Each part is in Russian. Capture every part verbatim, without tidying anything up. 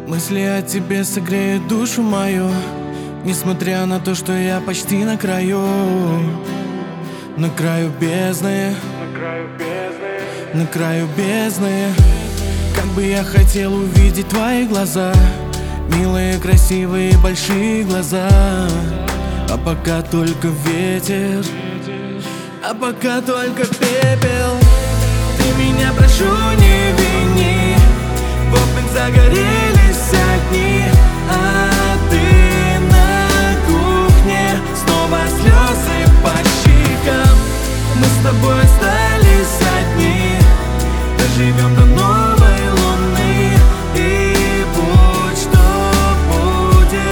Мысли о тебе согреют душу мою, несмотря на то, что я почти на краю. На краю бездны, на краю бездны. Как бы я хотел увидеть твои глаза, милые, красивые, большие глаза. А пока только ветер, а пока только пепел. Ты меня, прошу, не вини, в окнах загорелись огни, а ты на кухне, снова слезы по щекам. Мы с тобой остались одни, доживем до новой луны, и будь что будет.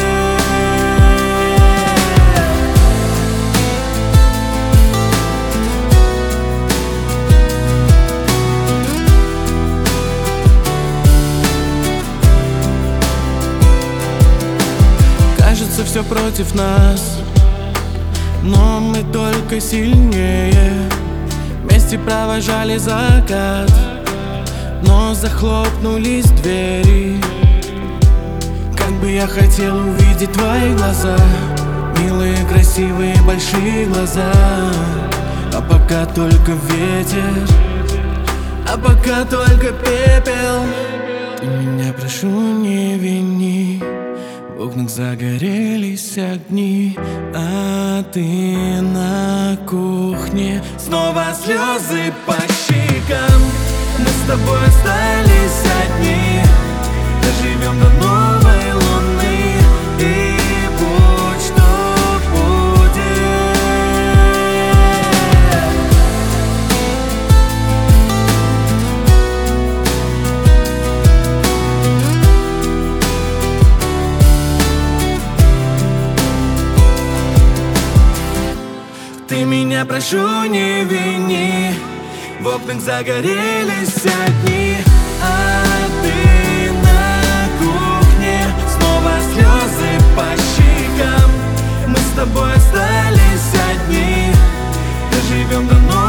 Кажется, все против нас, но мы только сильнее. Вместе провожали закат, но захлопнулись двери. Как бы я хотел увидеть твои глаза, милые, красивые, большие глаза. А пока только ветер, а пока только пепел. Ты меня, прошу, не вини, в окнах загорелись огни, а ты на кухне, снова слезы по щекам. Мы с тобой остались одни, доживем до новой луны, и будь что будет. Ты меня, прошу, не вини, в окнах загорелись огни, а ты на кухне, снова слезы по щекам. Мы с тобой остались одни, доживем до новой.